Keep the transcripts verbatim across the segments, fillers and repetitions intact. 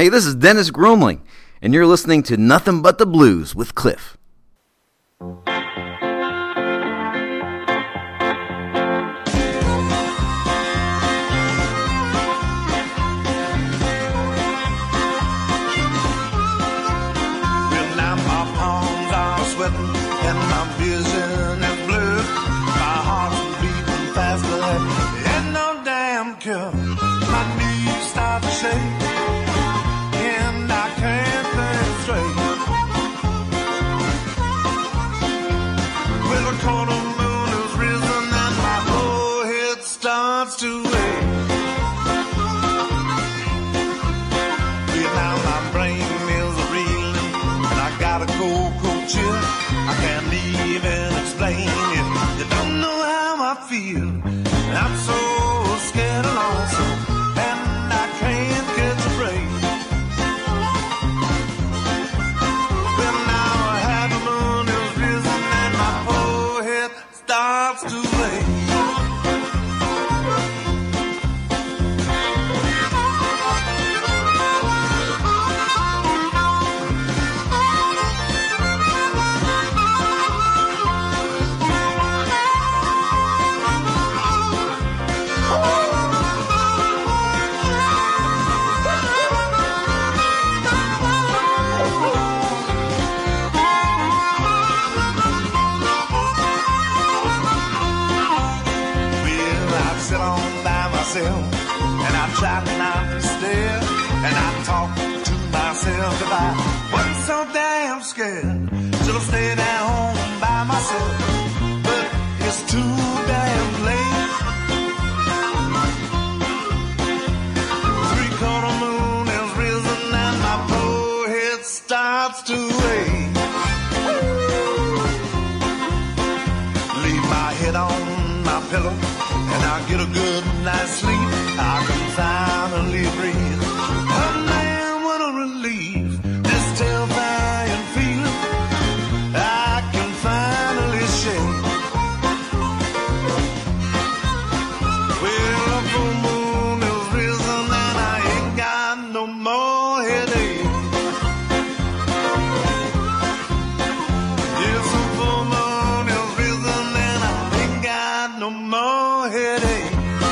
Hey, this is Dennis Grumling, and you're listening to Nothing But the Blues with Cliff. I'm so scared and lonesome, and I can't catch a break. Well, now half the moon is risen and my forehead starts to ache. And I try not to stare, and I talk to myself about wasn't so damn scared. Should have stayed at home by myself, but it's too damn late. Three quarter moon has risen and my forehead starts to ache. Leave my head on my pillow and I'll get a good night's sleep. I can finally breathe. Oh man, what a relief. This terrifying feeling I can finally shake. Well, the full moon is risen and I ain't got no more headache. Yes, the full moon is risen and I ain't got no more headache.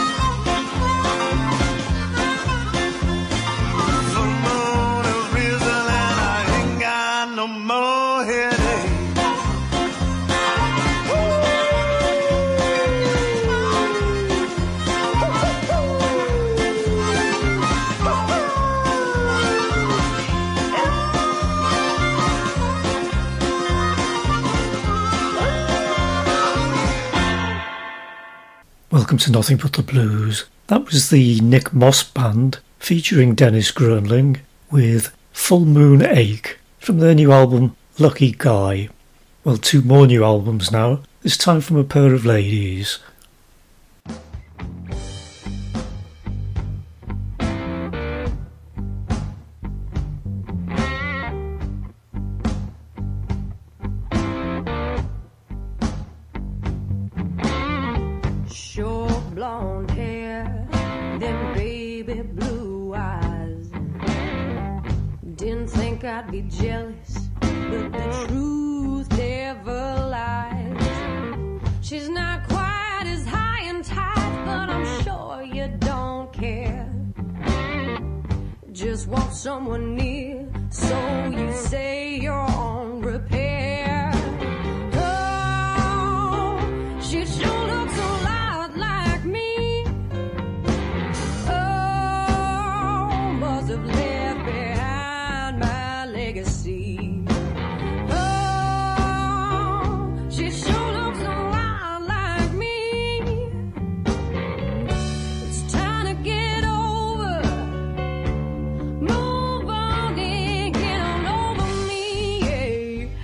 Welcome to Nothing But the Blues. That was the Nick Moss Band featuring Dennis Grumling with Full Moon Ache from their new album Lucky Guy. Well, two more new albums now, this time from a pair of ladies. Blonde hair, then baby blue eyes. Didn't think I'd be jealous, but the truth never lies. She's not quite as high and tight, but I'm sure you don't care. Just want someone near, so you say you're on repair. Oh, she sure looks a lot like me. Oh, must have left behind my legacy. Oh, she sure looks a lot like me. It's time to get over, move on and get on over me. Yeah.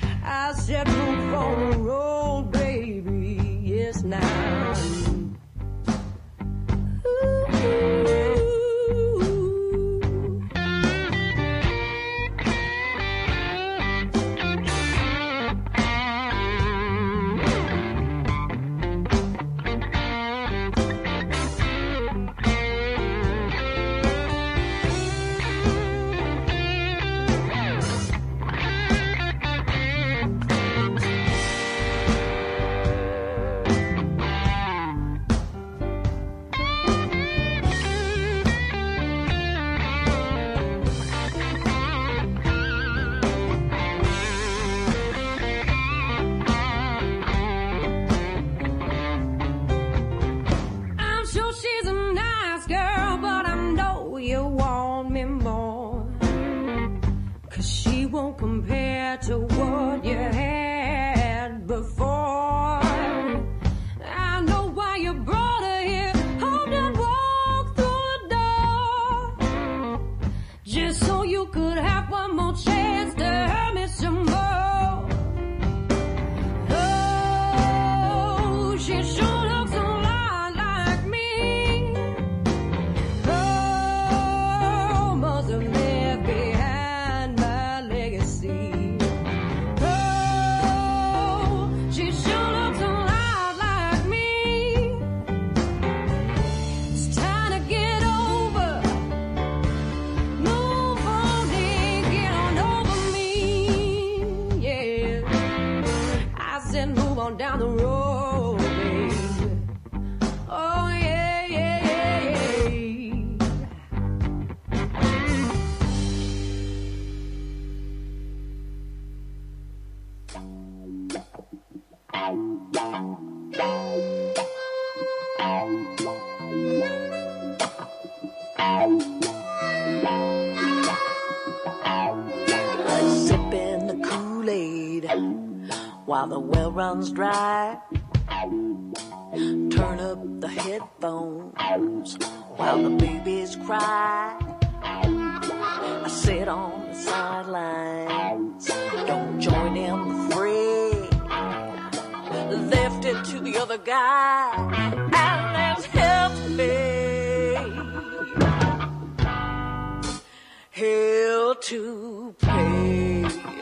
'cause she won't compare to what you had before. I know why you brought her here. Hope that walk through the door, just so you could have one more chance to hurt me some more. Oh, she sure looks a lot like me. Oh, must have left behind my legacy. Oh, she sure looks a lot like me. It's time to get over, move on and get on over me. Yeah, I said move on down the road, baby. Oh yeah, yeah, yeah, yeah. Sipping the Kool-Aid while the well runs dry. Turn up the headphones while the babies cry. I sit on the sidelines, don't join in the fray. Left it to the other guy, and there's hell to pay. Hell to pay.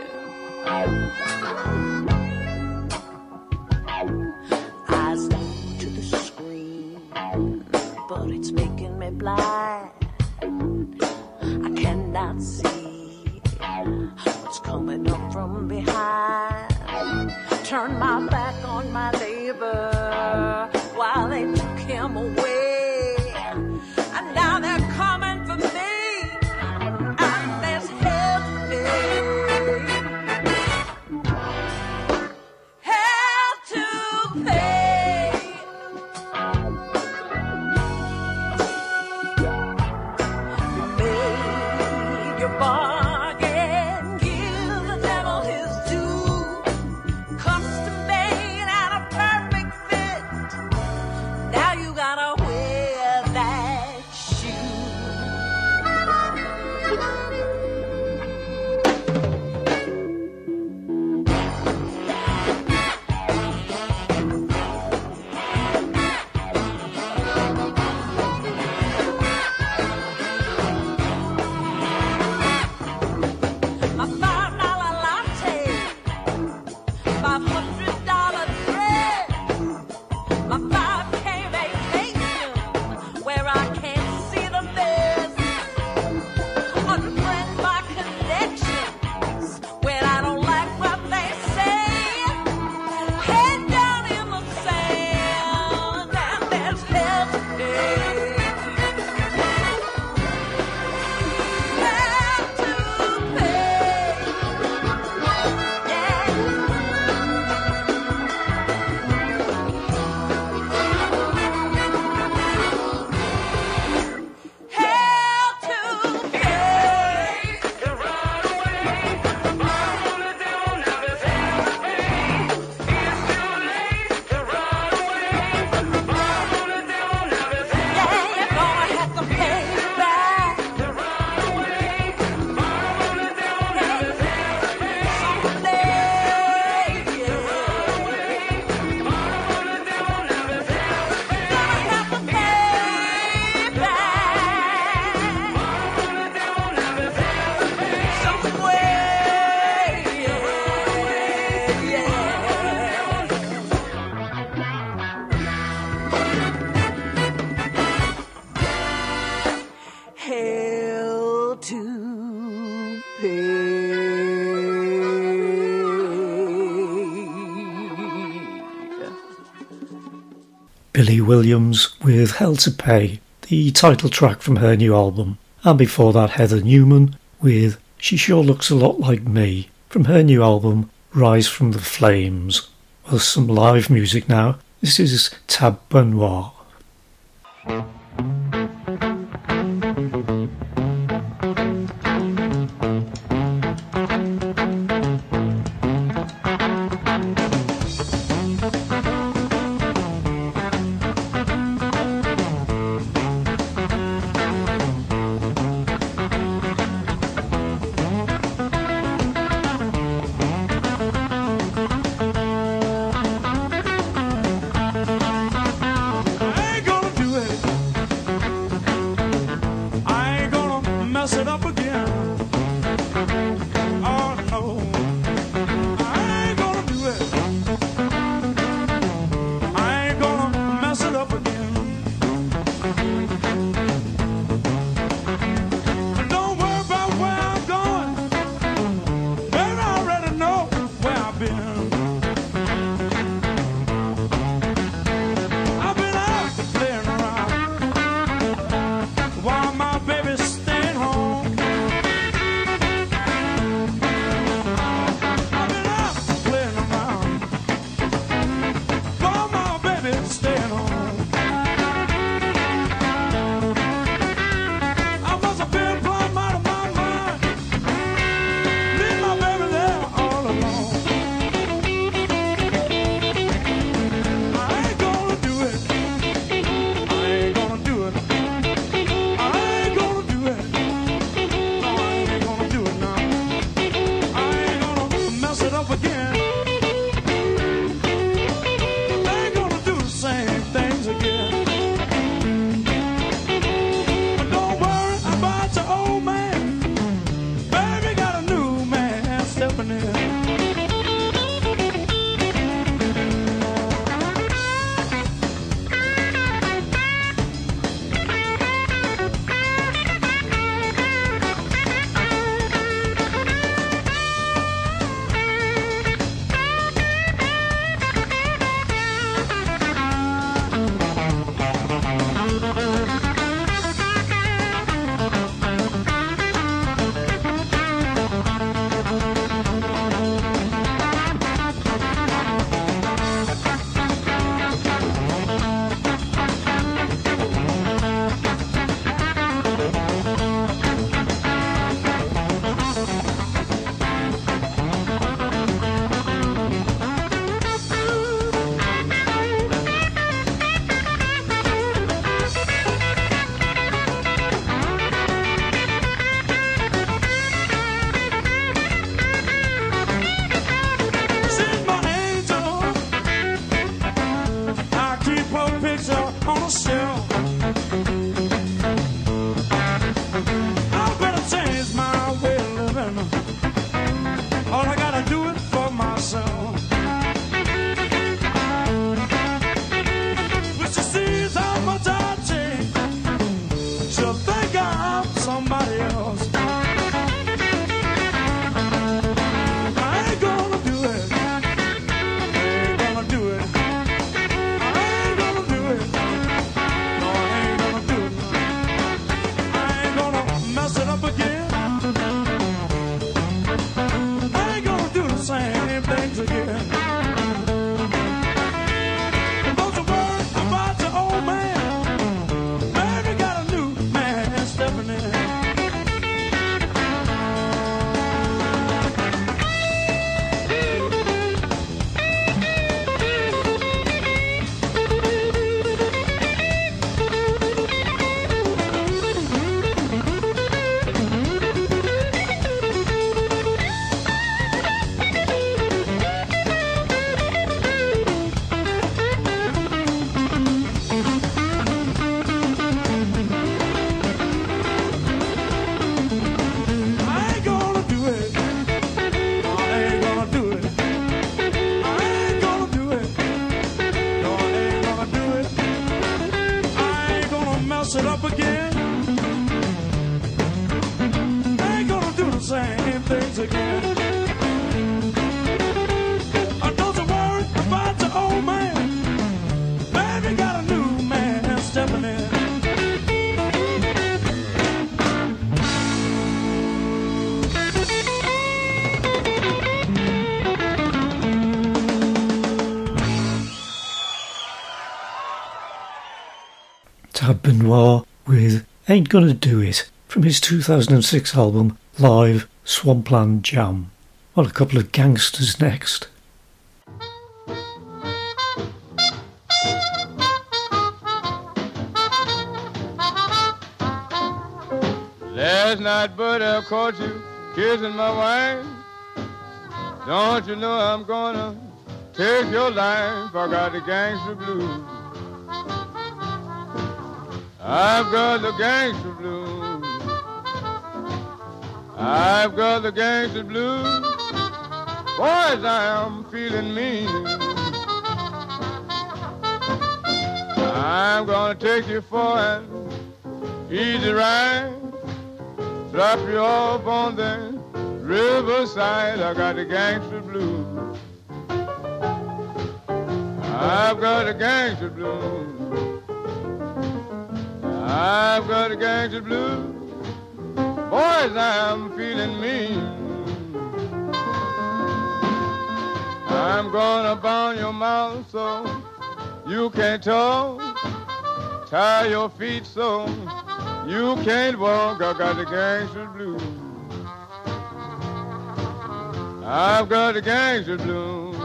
Eyes glued to the screen, but it's making me blind. I cannot see what's coming up from behind. Turn my back on my neighbor while they took him away, and now they're coming for me, and there's hell to pay. Hell to pay. Make your bargain, give the devil his due. Custom made and a perfect fit. Now you gotta wear that shoe. My five dollar latte, five hundred dollar trip, my five K vacation where I can't see the best, unfriend my connections when I don't like what they say, head down in the sand, and there's hell to pay. Hell to pay. Yeah. Hell to pay. Yeah, you're gonna have to pay back. Someday, yeah. Gonna have to pay back. Some way, yeah, yeah. Hell to pay. Billy Williams with Hell to Pay, the title track from her new album. And before that, Heather Newman with She Sure Looks a Lot Like Me from her new album Rise from the Flames. Well, some live music now. This is Tab Benoit. again. Oh no, I ain't gonna do it. I ain't gonna mess it up again. Don't worry about where I'm going. Baby, I already know where I've been. I've been out playing around while my baby's staying home. I've been out playing around while my baby's staying home. I must have been plumb out of my mind, leave my baby there all alone. I ain't gonna do it. I ain't gonna do it. I ain't gonna do it. No, I ain't gonna do it now. I ain't gonna mess it up again. I ain't gonna do the same things again. But don't worry about your old man. Baby got a new man stepping in. She's my angel. I keep her picture on a shelf. I better change my way of living. All I gotta do it for myself. When she sees how much I change, she'll think I'm somebody else. I ain't gonna do it. I ain't gonna do it. I ain't gonna do it. No, I ain't gonna do it. I ain't gonna mess it up again. I ain't gonna do the same things again. Don't you worry about your old man. Baby got a new man stepping in. I ain't gonna do it. No, I ain't gonna do it. I ain't gonna do it. No, I ain't gonna do it. I ain't gonna mess it up again. I ain't gonna do the same things again. Uh, Don't you worry about your old man. Baby got a new man stepping in. Tab Benoit with Ain't Gonna Do It from his two thousand six album Live Swampland Jam. Well, a couple of gangsters next. Last night, buddy, I caught you kissing my wife. Don't you know I'm gonna take your life? I got the gangster blues. I've got the gangster blues. I've got the gangster blues. Boys, I am feeling mean. I'm gonna take you for an easy ride, drop you off on the riverside. I got the gangster blues. I've got the gangster blues. I've got the gangster blues. Boys, I'm feeling mean. I'm gonna bound your mouth so you can't talk, tie your feet so you can't walk. I got the gangster blues. I've got the gangster blues.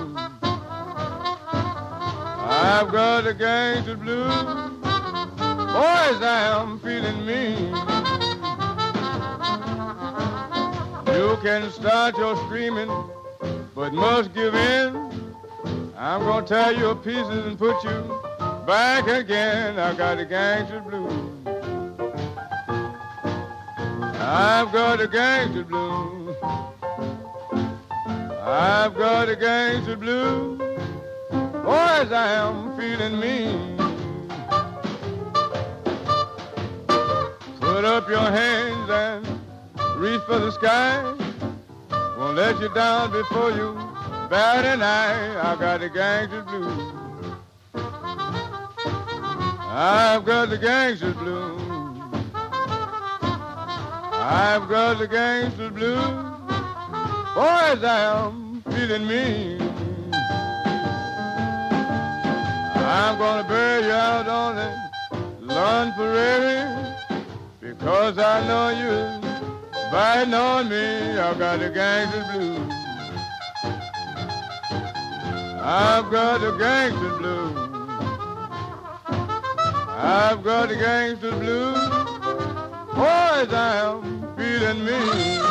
I've got the gangster blues. Boys, I am feeling mean. You can start your screaming, but must give in. I'm gonna tear you to pieces and put you back again. I got the gangster blues. I've got the gangster blues. I've got the gangster blues. Boys, I am feeling mean. Put up your hands and reach for the sky. Won't let you down before you bat an eye. I got the gangster blues. I've got the gangster blues. I've got the gangster blues. Boys, I am feeling mean. I'm gonna bury you out on the lawn prairie, because I know you biting on me. I got the gangster blues. I've got the gangster blues. I've got the gangster blues. Boys, I am feeling mean.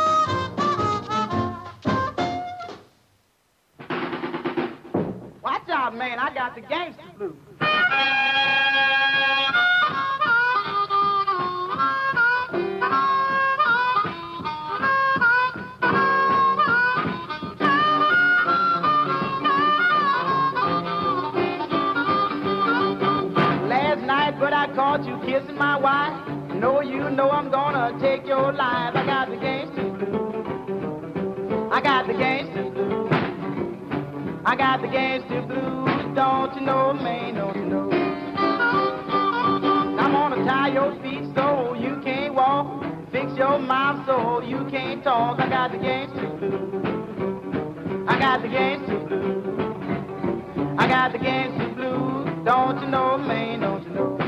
Watch out, man, I got the gangster blues. Last night, but I caught you kissing my wife. No, you know I'm gonna take your life. I got the gangster blues. I got the gangster blues. I got the gangster blues, don't you know, man, don't you know? I'm gonna tie your feet so you can't walk, fix your mouth so you can't talk. I got the gangster blues. I got the gangster blues. I got the gangster blues, don't you know, man, don't you know?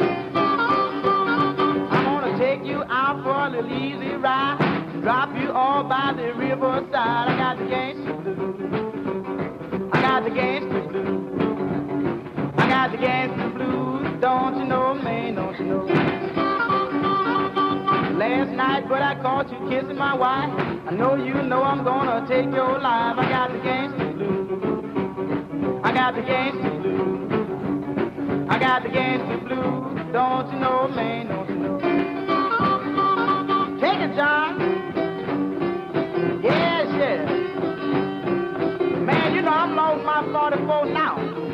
I'm gonna take you out for a little easy ride, drop you all by the riverside. I got the gangster blues. I got the gangster blues. I got the gangster blues. Don't you know, man, don't you know? Last night, but I caught you kissing my wife. I know you know I'm gonna take your life. I got the gangster blues. I got the gangster blues. I got the gangster blues. Don't you know, man, don't you know? Take it, John. Yes, yes. Man, you know I'm loading my forty-four now.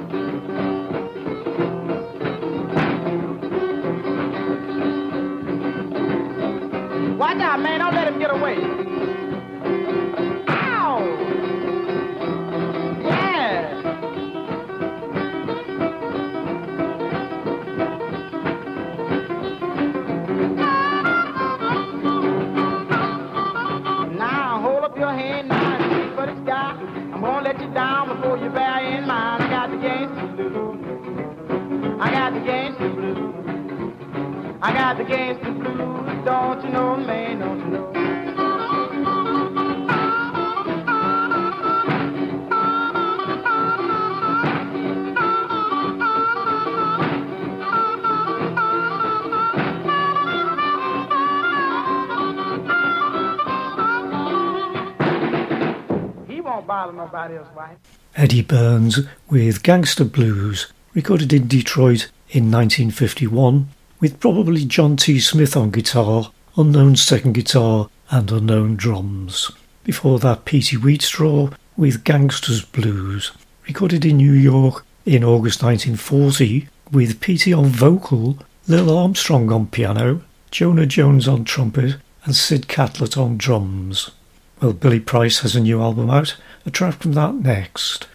Watch out, man. Don't let him get away. Ow! Yeah! Now, hold up your hand now and reach for the sky. I'm gonna let you down before you bury in mine. I got the gangster blues. I got the gangster blues. I got the gangster blues. Don't you know, man, don't you know? He won't bother nobody else, right? Eddie Burns with Gangster Blues, recorded in Detroit in nineteen fifty-one, with probably John T. Smith on guitar unknown second guitar and unknown drums. Before that, Petey Wheatstraw with Gangsters Blues, recorded in New York in August nineteen forty, with Petey on vocal, Lil Armstrong on piano, Jonah Jones on trumpet, and Sid Catlett on drums. Well, Billy Price has a new album out, a track from that next.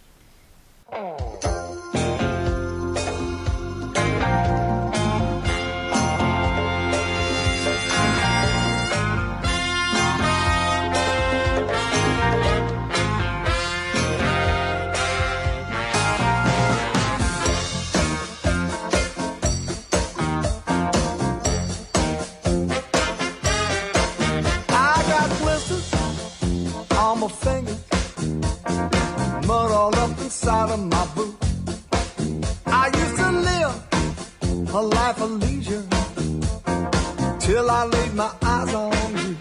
Inside of my boot, I used to live a life of leisure till I laid my eyes on you.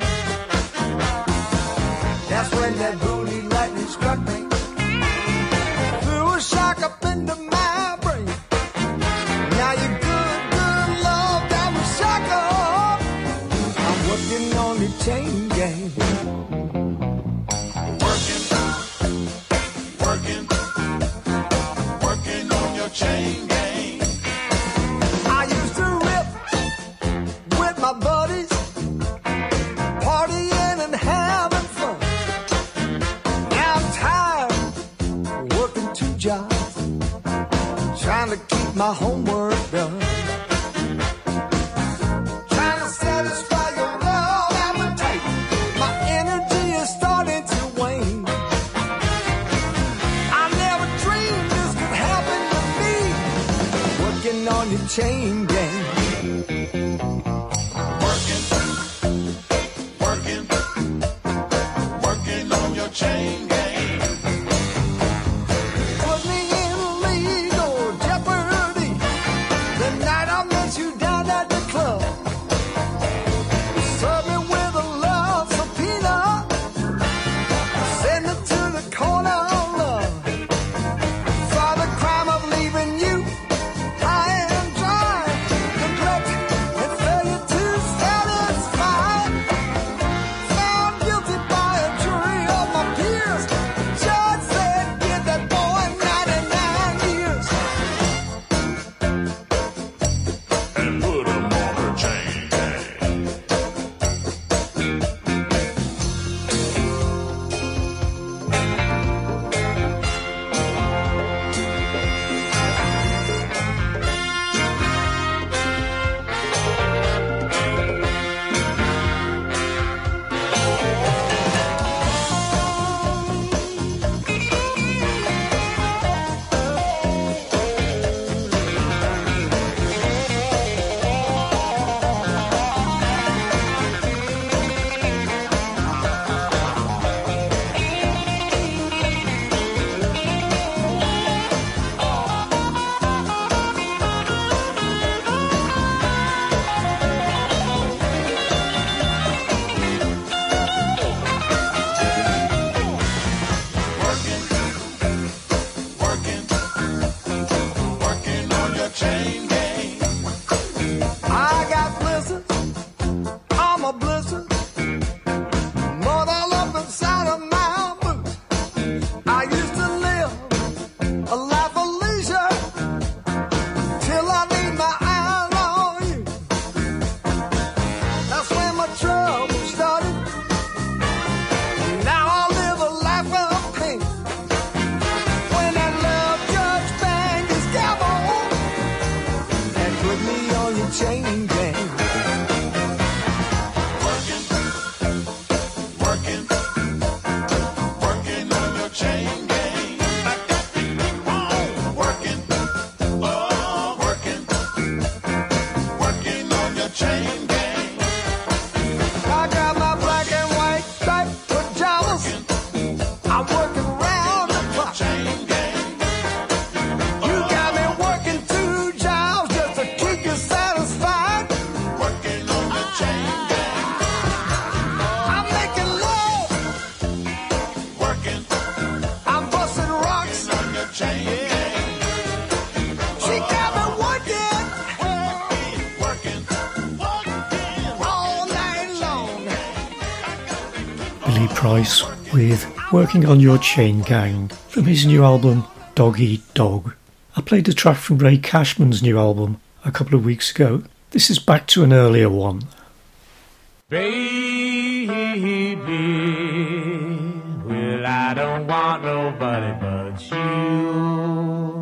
That's when that booty lightning struck me, threw a shock up into my brain. Now your good, good love that was shackled. I'm working on your chain gang. Chain gang. I used to rip with my buddies, partying and having fun. Now I'm tired working two jobs, trying to keep my homework done, trying to satisfy your love appetite. My energy is starting to wane. I never dreamed this could happen to me. Working on your chain gang. Working, working, working on your chain gang. Put me in legal jeopardy the night I met you down at the club. Serve me with a love subpoena, send it to the corner of love. For the crime of leaving you high and dry, Billy Price with Working on Your Chain Gang from his new album Dog Eat Dog. I played a track from Ray Cashman's new album a couple of weeks ago. This is back to an earlier one. Baby, well, I don't want nobody but you.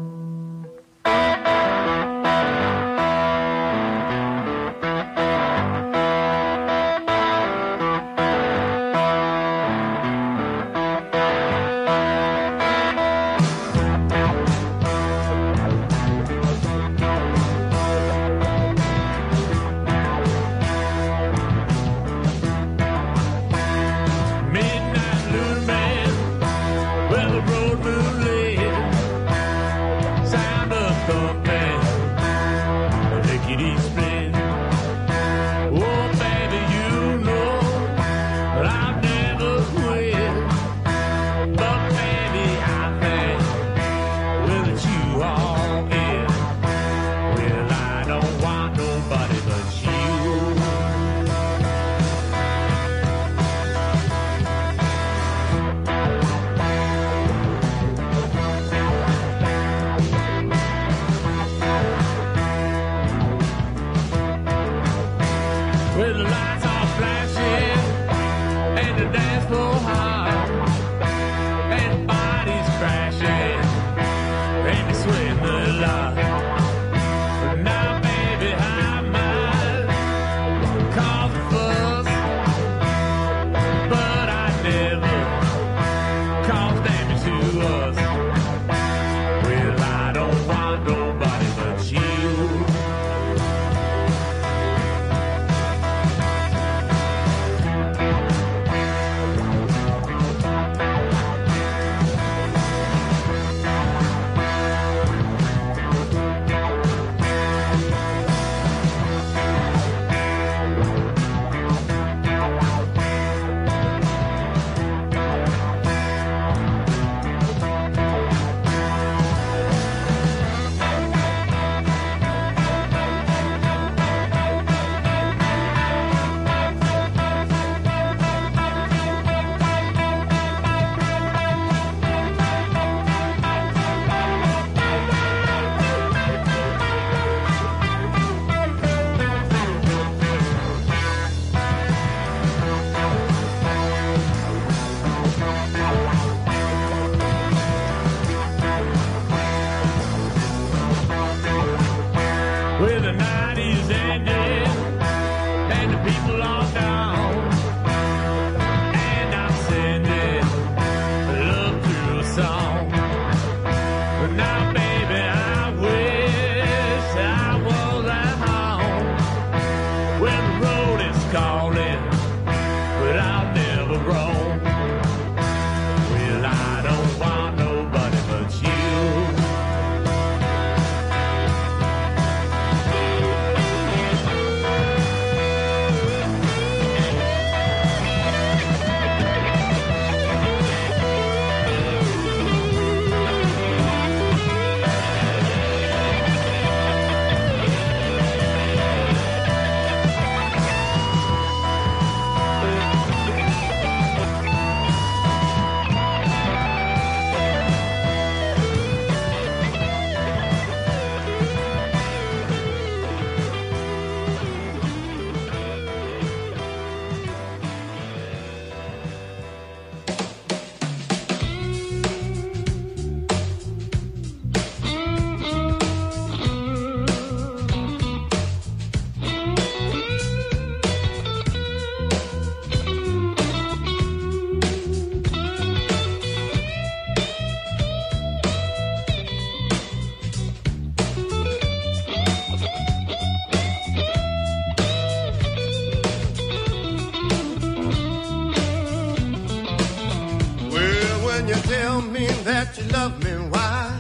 that you love me, why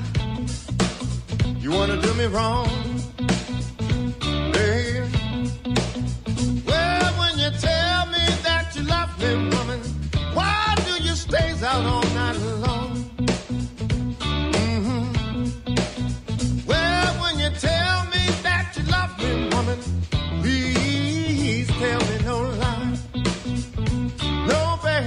you wanna do me wrong, babe? Well, when you tell me that you love me, woman, why do you stay out all night long? Mm-hmm. Well, when you tell me that you love me, woman, please tell me no lie, no, babe.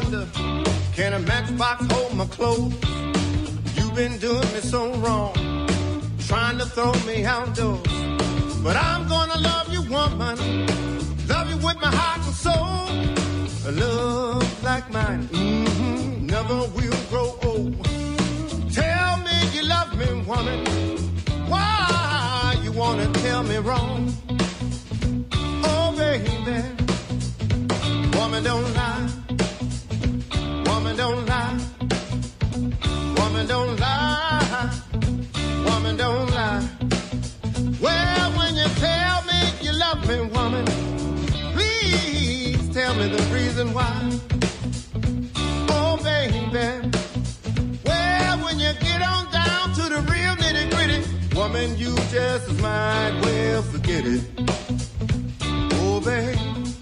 wonder, can a matchbox hold my clothes? You've been doing me so wrong, trying to throw me outdoors. But I'm gonna love you, woman, love you with my heart and soul. A love like mine, mm-hmm, never will grow old. Tell me you love me, woman, why you wanna tell me wrong? Oh, baby, woman don't lie, woman don't lie, woman don't lie, woman don't lie. Well, when you tell me you love me, woman, please tell me the reason why. Oh, baby, well, when you get on down to the real nitty gritty, woman, you just might well forget it. Oh, baby,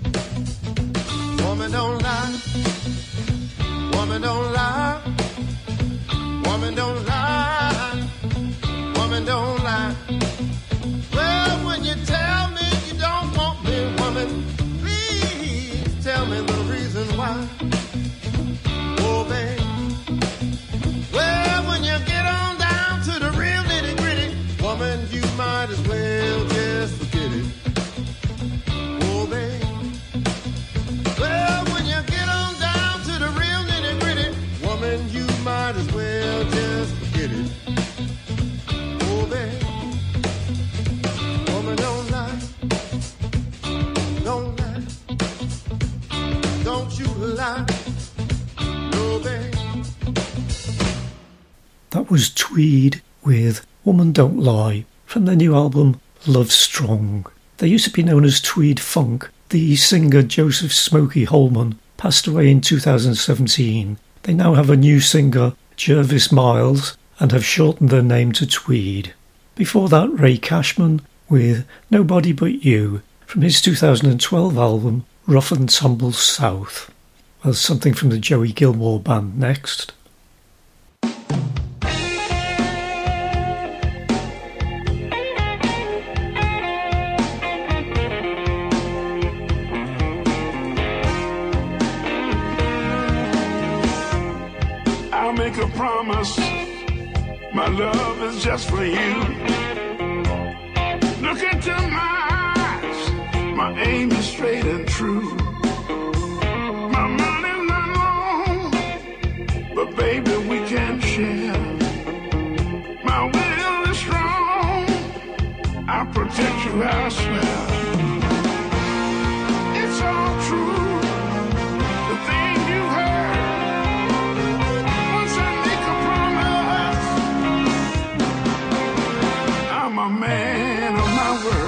woman don't lie, woman don't lie, woman don't lie, woman don't lie. Well, when you tell me you don't want me, woman, please tell me the reason why. Oh, baby, well, when you get on down to the real nitty gritty, woman, you might as well just forget it. Oh, baby, well, when you get on down to the real nitty gritty, woman, you might as well just forget it. Oh, baby, woman, don't lie, don't lie, don't you lie, no, baby. That was Tweed with Woman Don't Lie from their new album Love Strong. They used to be known as Tweed Funk. The singer Joseph Smokey Holman passed away in two thousand seventeen. They now have a new singer, Jervis Miles, and have shortened their name to Tweed. Before that, Ray Cashman with Nobody But You from his two thousand twelve album Rough and Tumble South. Well, something from the Joey Gilmore Band next. I'll make a promise, my love is just for you. Look into my eyes, my aim is straight and true. My money's not long, but baby, we can share. My will is strong, I'll protect you, I swear. It's all true, the thing you heard. Once I make a promise, I'm a man of my word.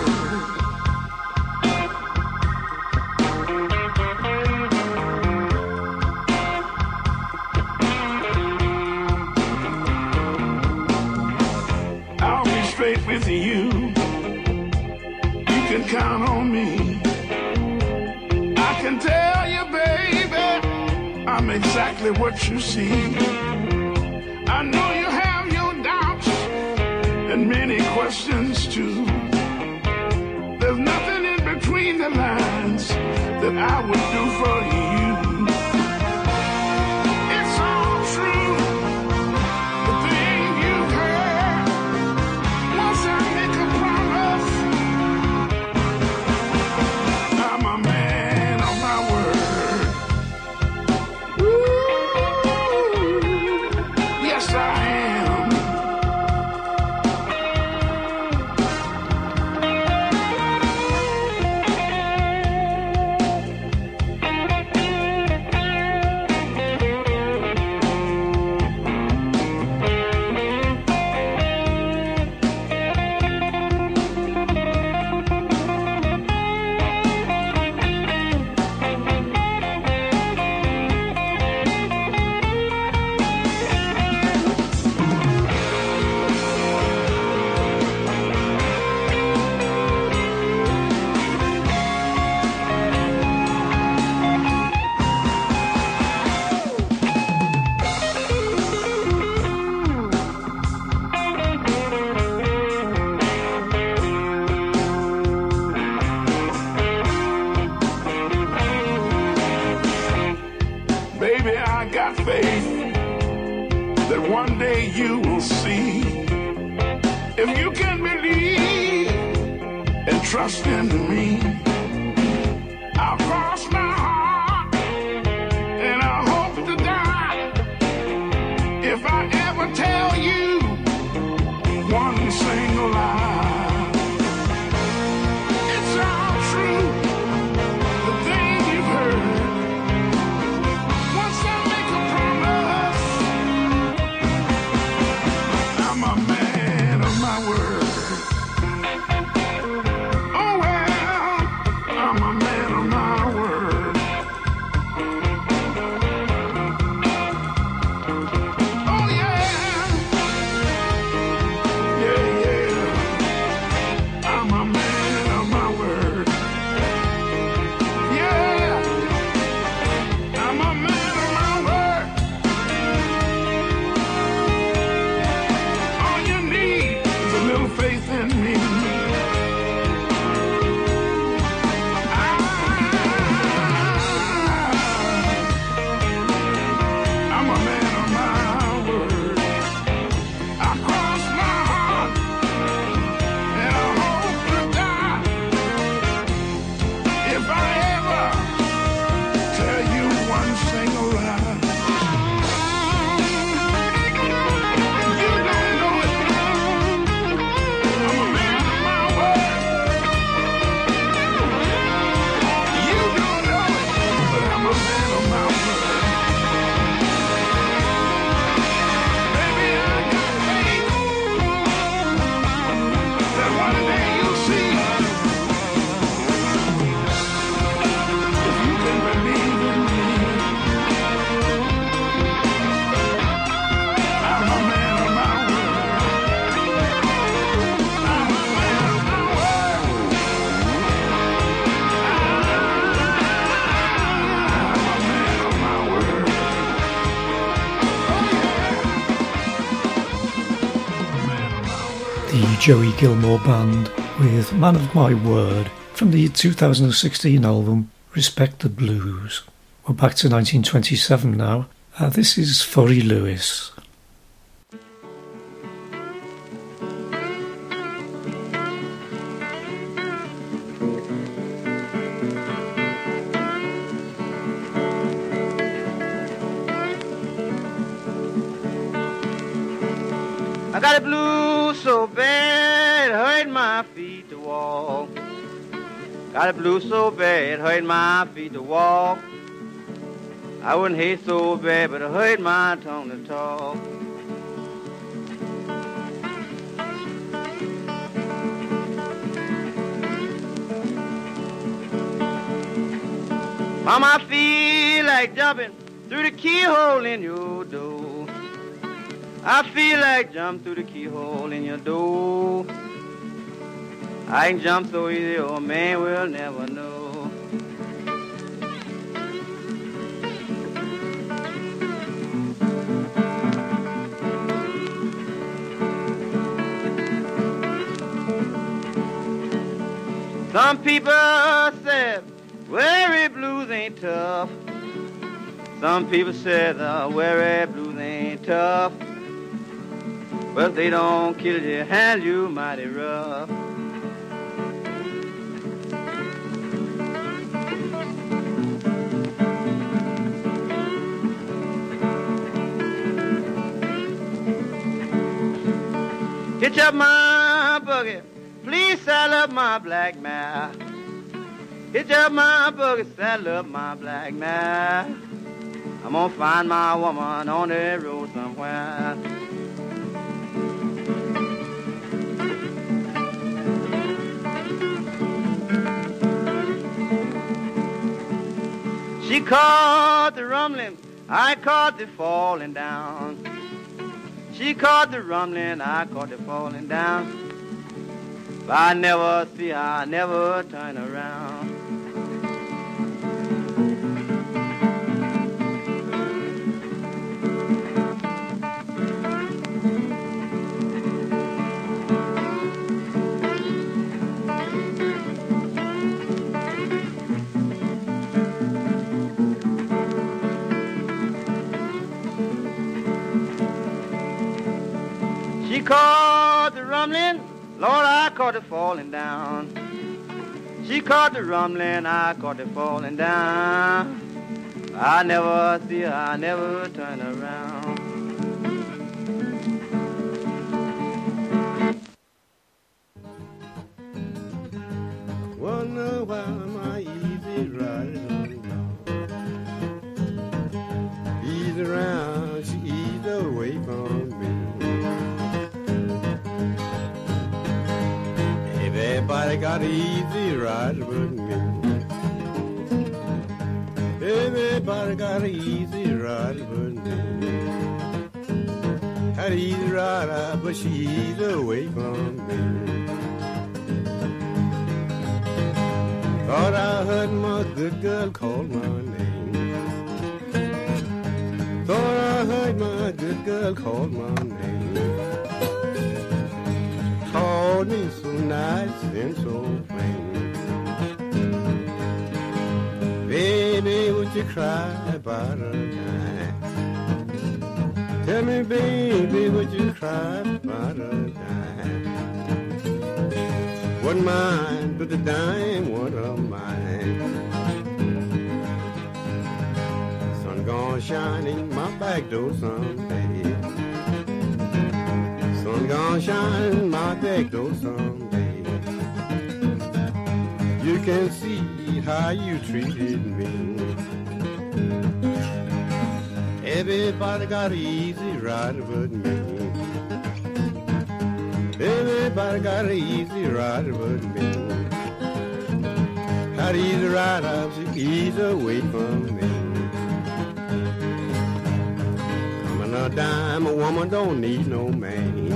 With you, you can count on me. I can tell you, baby, I'm exactly what you see. I know you have your doubts and many questions too. There's nothing in between the lines that I would do for you. It's all true, the thing you heard. Once I make a promise, I'm a man of my word. Ooh, yes I am. one day you will see. If you can believe and trust in me, I'll cross my heart and I hope to die. If I ever tell you one single lie, it's all true, the thing you've heard. Once I make a promise, I'm a man of my word. Oh well, I'm a man of my word. Oh yeah, yeah, yeah, I'm a man of my word. Yeah, I'm a man of my word. All you need is a little faith in me. I'm a man of my word. I cross my heart and I hope to die. If I ever tell you one single lie, you don't know it. I'm a man of my word. You don't know it, but I'm a man of my word. Baby, I got faith that one day you'll see. If you can believe in me, I'm a man of my word. I'm a man of my word. I'm a man of my word. The Joey Gilmore Band with Man of My Word from the two thousand sixteen album Respect the Blues. We're back to nineteen twenty-seven now. Uh, this is Forrie Lewis. I got a blues so bad, hurt my feet to walk. Got a blues so bad, hurt my feet to walk. I wouldn't hate so bad, but it hurt my tongue to talk. Mama, I feel like jumping through the keyhole in your door. I feel like jump through the keyhole in your door. I can jump so easy, oh man will never know. Some people said, weary blues ain't tough. Some people said, the weary blues ain't tough. But if they don't kill you, hand you mighty rough. Hitch up my buggy, please saddle up my black mare. Hitch up my buggy, saddle up my black mare. I'm gonna find my woman on the road somewhere. She caught the rumbling, I caught the falling down. She caught the rumbling, I caught the falling down. But I never see her, I never turn around. caught the rumbling, Lord, I caught it falling down. She caught the rumbling, I caught it falling down. I never see her, I never turn around. Wonder why my easy rider don't belong. Ease around, she eased away from me. Everybody got an easy rider but me. Everybody got an easy rider but me. Had an easy rider, but she eased away from me. Thought I heard my good girl call my name. Thought I heard my good girl call my name. Called me so nice and so plain. Baby, would you cry about her time? Tell me, baby, would you cry about her time? What mine, but the dime, what of mine? Sun gonna shine in my back door someday. Sun gonna shine in my back door someday. You can see how you treated me. Everybody got an easy rider but me. Everybody got an easy rider but me. How to easy rider, she ease away from me. Coming a dime, a woman don't need no man.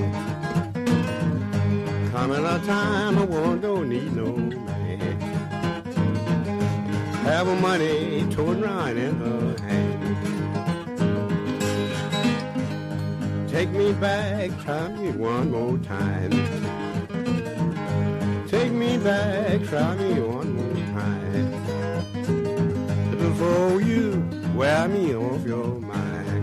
Coming a time, a woman don't need no man. Have her money toward right in her hand. Take me back, try me one more time. Take me back, try me one more time. Before you wear me off your mind.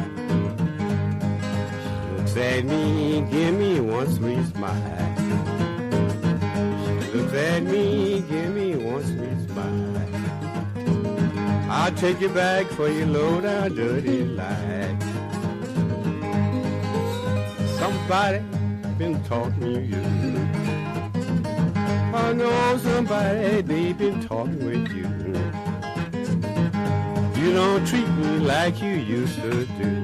She looks at me, give me one sweet smile. She looks at me, give me one sweet smile. I'll take you back for your low down dirty life. Somebody been talking to you. I know somebody, they been talking with you. You don't treat me like you used to do.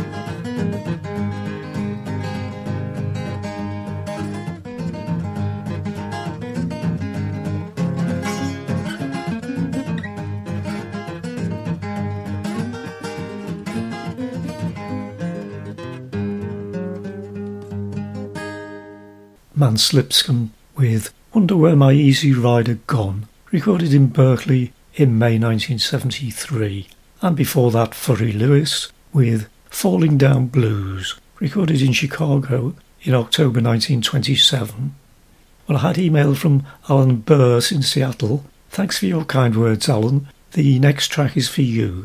Mance Lipscomb with Wonder Where My Easy Rider Gone, recorded in Berkeley in May nineteen seventy-three, and before that Furry Lewis with Falling Down Blues, recorded in Chicago in October nineteen twenty-seven. Well, I had email from Alan Burse in Seattle. Thanks for your kind words, Alan. The next track is for you.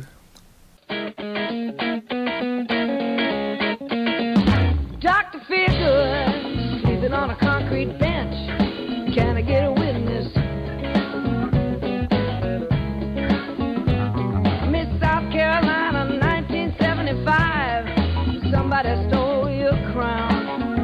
Doctor Feelgood, sleeping on a concrete bench. Can I get a witness? Miss South Carolina, nineteen seventy-five. Somebody stole your crown.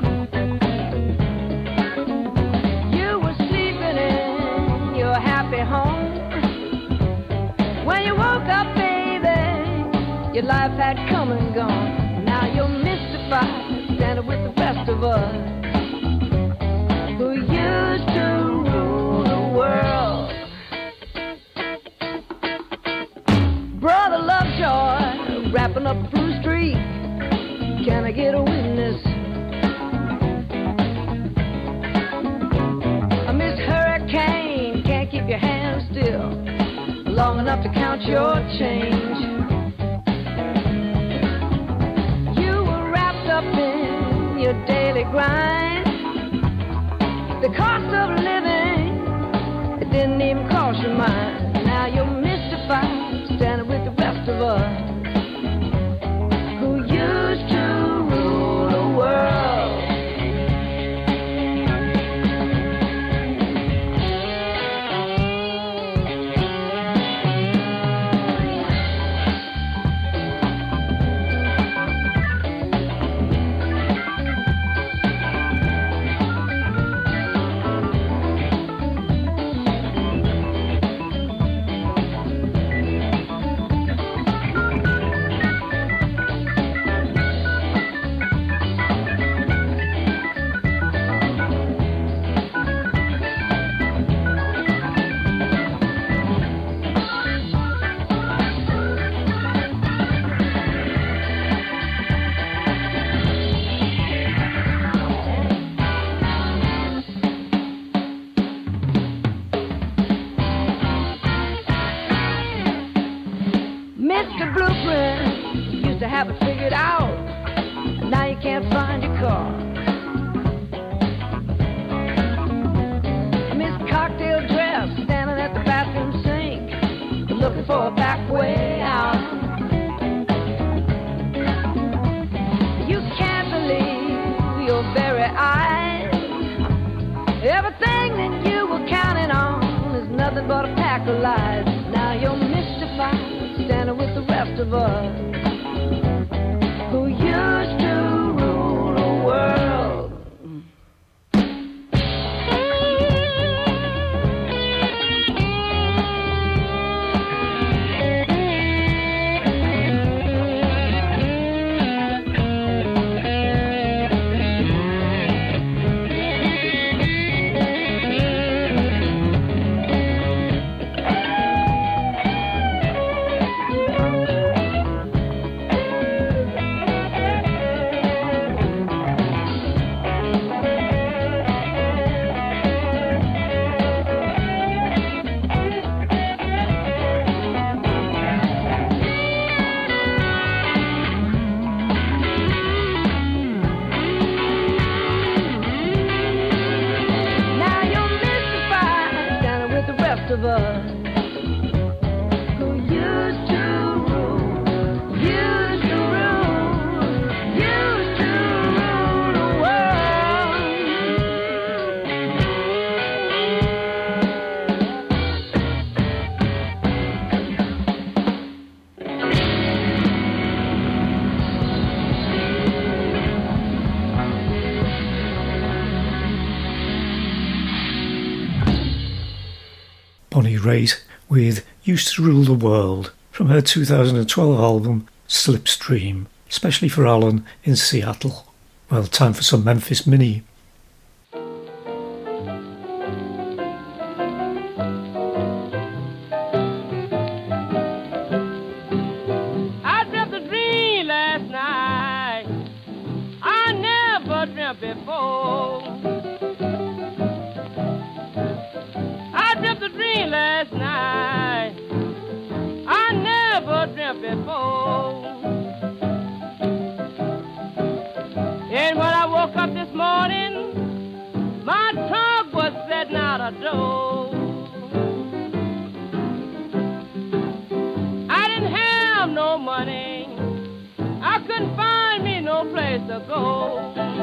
You were sleeping in your happy home. When you woke up, baby, your life had come and gone. Now you're mystified, standing with the best of us, who used to rule the world. Brother Lovejoy, wrapping up Blue Street. Can I get a witness? A Miss Hurricane, can't keep your hands still long enough to count your change. You were wrapped up in your daily grind. The cost of living, it didn't even cross your mind. Now you're mystified, standing with the rest of us, who used to rule the world. to have it figured out. And now you can't find your car. Miss Cocktail Dress standing at the bathroom sink, looking for a back way out. You can't believe your very eyes. Everything that you were counting on is nothing but a pack of lies. Now you're mystified, standing with the rest of us who used to rule the world. Of us who used to rule, used to rule, used to rule the world. Bonnie Raitt with Used to Rule the World from her two thousand twelve album Slipstream, especially for Alan in Seattle. Well, time for some Memphis Mini. I dreamt a dream last night I never dreamt before. Last night I never dreamt before. And when I woke up this morning, my trunk was setting out a door. I didn't have no money, I couldn't find me no place to go.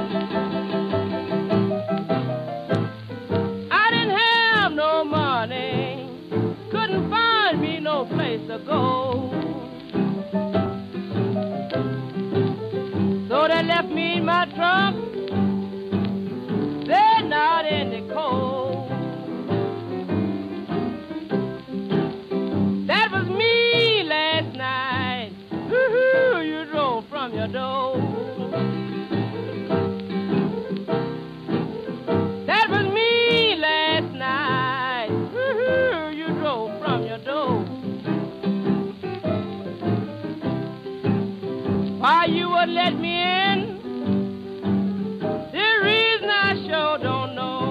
I didn't have no money, couldn't find me no place to go. So they left me in my trunk, sitting out in the cold. That was me last night. Woo-hoo, you drove from your door. That was me last night. Woo-hoo, you drove from your door. Why you would let me in? The reason I sure don't know.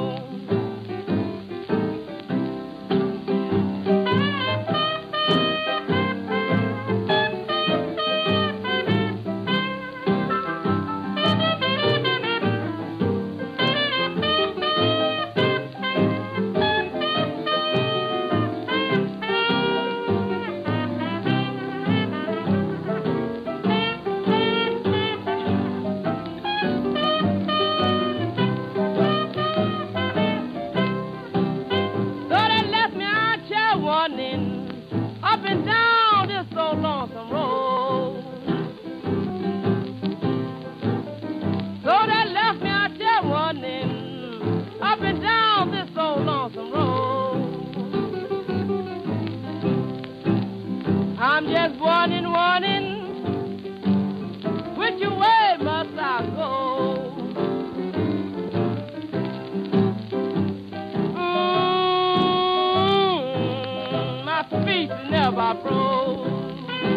Up and down this so lonesome road. So they left me out there running up and down this so lonesome road. I'm just wondering, wondering which way must I go? Feet never froze.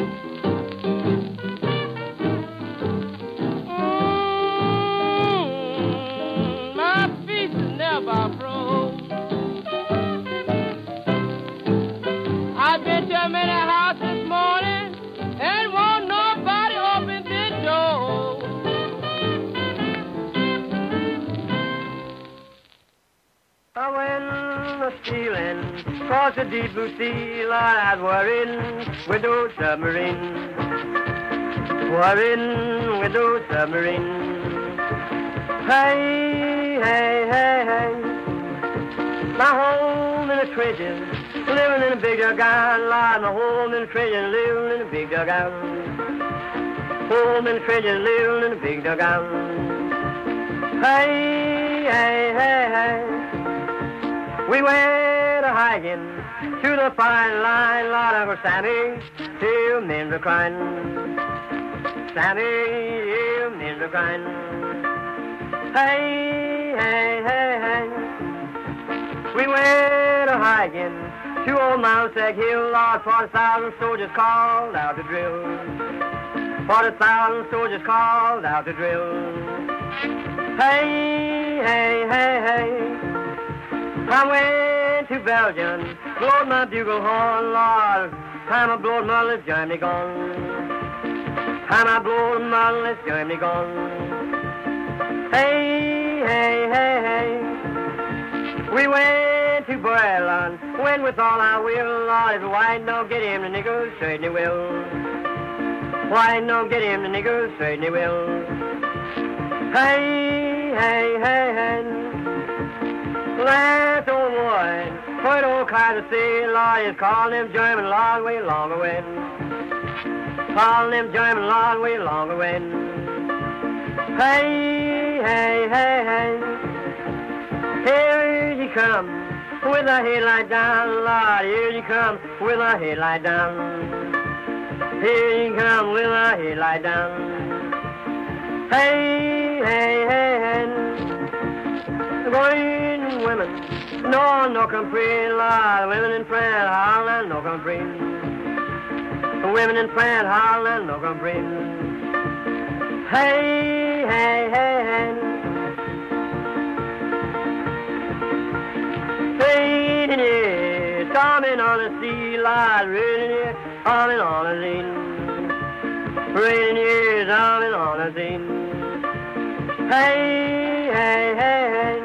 Mm, my feet never froze. I've been to many houses this morning and won't nobody open a stealing across the deep blue sea, Lord, I was worrying with those submarines. Worrying with those submarines. Hey, hey, hey, hey. My home in the trenches, living in a big dugout, Lord, my home in the trenches, living in a big dugout. Home in the trenches, living in a big dugout. Hey, hey, hey, hey. We went a hiking to the fine line, Lord, Uncle Sammy, till men were crying. Sammy, till men were crying. Hey, hey, hey, hey. We went a hiking to old Mount Sac Hill, Lord, forty thousand soldiers called out to drill. Forty thousand soldiers called out to drill. Hey, hey, hey, hey. I went to Belgium, blowed my bugle horn, Lord. Time I blowed my left, Germany gone. Time I blowed my left, Germany gone. Hey, hey, hey, hey. We went to Berlin, went with all our will, Lord. If white don't get him, the niggers certainly will. White don't get him, the niggers certainly will. Hey, hey, hey, hey. Last old one, point old Kaiser say, Lord, is calling them German, Lord, way longer when. Calling them German, Lord, way longer when. Hey, hey, hey, hey. Here she come, with her headlight down, Lord, here she come, with her headlight down. Here she come, with her headlight down. Hey, hey, hey, hey. Going women, no, no complain, Lord. Women in France, Holland, no complain. Women in France, Holland, no complain. Hey, hey, hey, hey. Raining here, storming on the sea, Lord. Raining here, storming on the sea. Raining here, storming on the sea. Hey, hey, hey, hey.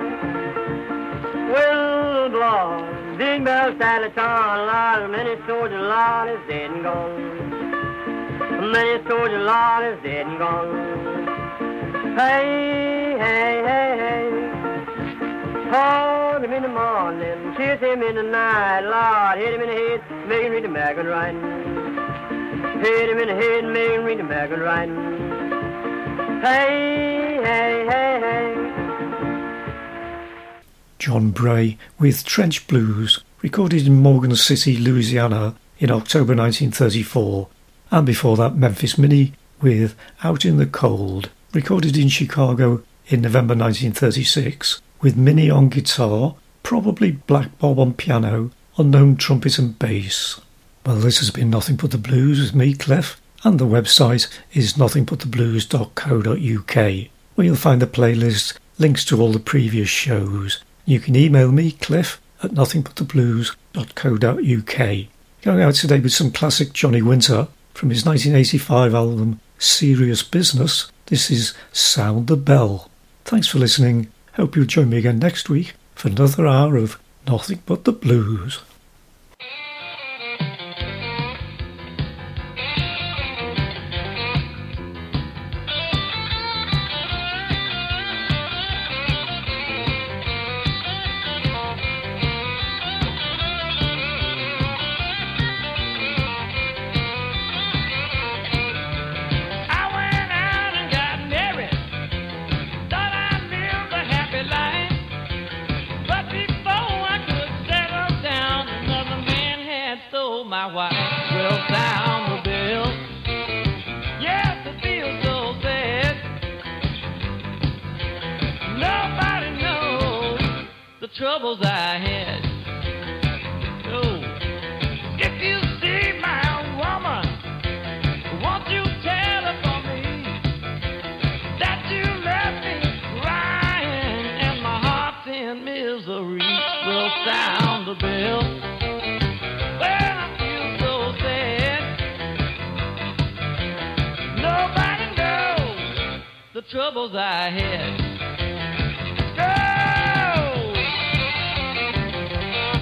Well, Lord, big bell Sally Town, Lord, many soldiers, Lord, is dead and gone. Many soldiers, Lord, is dead and gone. Hey, hey, hey, hey. Hold him in the morning, kiss him in the night, Lord, hit him in the head, make him read the mag and write. Hit him in the head, make him read the mag and write. Hey, hey, hey, hey. John Bray with Trench Blues, recorded in Morgan City, Louisiana in October nineteen thirty-four, and before that Memphis Minnie with Out in the Cold, recorded in Chicago in November nineteen thirty-six, with Minnie on guitar, probably Black Bob on piano, unknown trumpet and bass. Well, this has been Nothing But the Blues with me, Cliff, and the website is nothing but the blues dot co dot uk, where you'll find the playlist, links to all the previous shows. You can email me, Cliff, at nothing but the blues dot co dot uk. Going out today with some classic Johnny Winter from his nineteen eighty-five album Serious Business. This is Sound the Bell. Thanks for listening. Hope you'll join me again next week for another hour of Nothing But the Blues. Troubles I had. Oh, if you see my woman, won't you tell her for me that you left me crying and my heart's in misery? Will sound the bell. Well, I feel so sad. Nobody knows the troubles I had. Oh!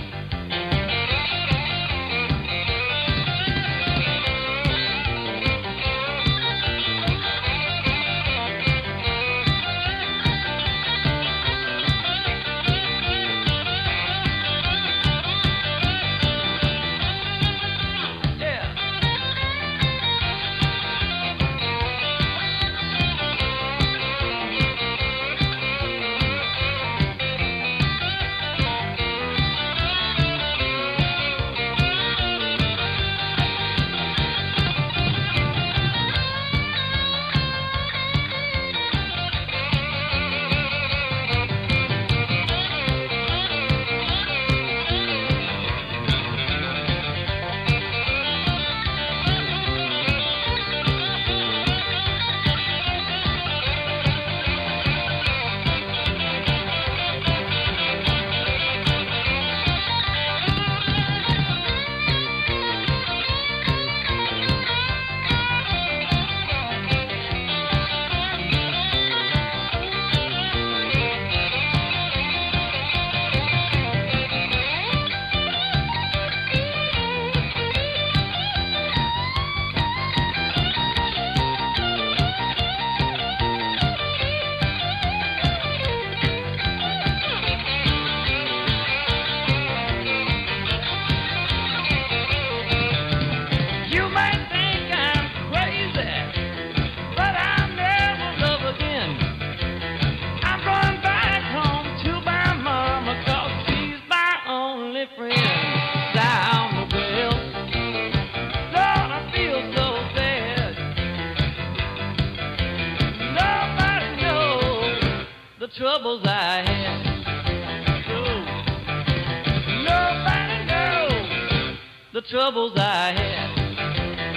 troubles I had. Oh, nobody knows the troubles I had.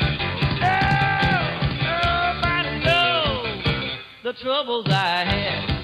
Oh, nobody knows the troubles I had.